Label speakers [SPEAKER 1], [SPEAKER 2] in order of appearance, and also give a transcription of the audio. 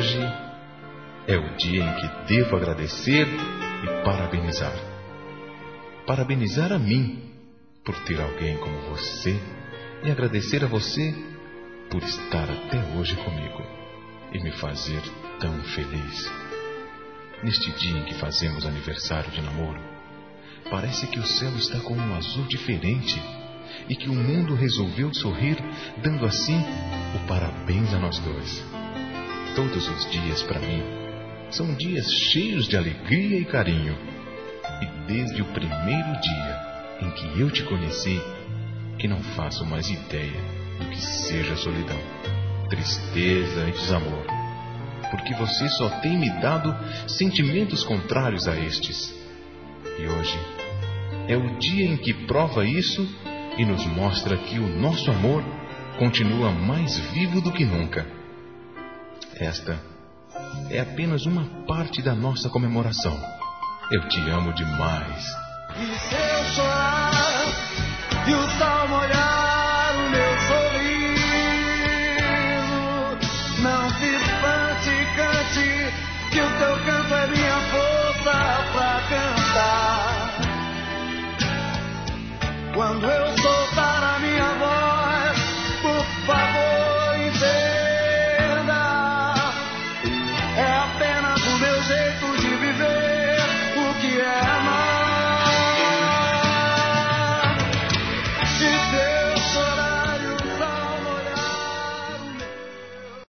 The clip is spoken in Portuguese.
[SPEAKER 1] hoje é o dia em que devo agradecer e parabenizar. Parabenizar a mim por ter alguém como você e agradecer a você por estar até hoje comigo e me fazer tão feliz. Neste dia em que fazemos aniversário de namoro, parece que o céu está com um azul diferente e que o mundo resolveu sorrir, dando assim o parabéns a nós dois. Todos os dias, para mim, são dias cheios de alegria e carinho. E desde o primeiro dia em que eu te conheci, que não faço mais ideia do que seja solidão, tristeza e desamor, porque você só tem me dado sentimentos contrários a estes. E hoje é o dia em que prova isso e nos mostra que o nosso amor continua mais vivo do que nunca. Esta é apenas uma parte da nossa comemoração. Eu te amo demais.
[SPEAKER 2] E se eu chorar e o sol molhar o meu sorriso, não se espante, cante, que o teu canto é minha força pra cantar. Quando eu sou